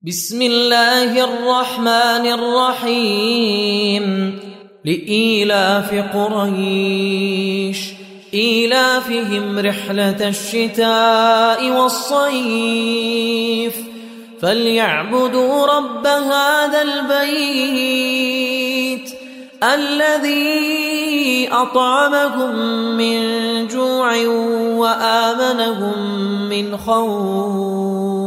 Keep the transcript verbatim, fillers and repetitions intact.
بسم الله الرحمن الرحيم لإيلاف قريش إيلافهم رحلة الشتاء والصيف فليعبدوا رب هذا البيت الذي أطعمهم من جوع وآمنهم من خوف.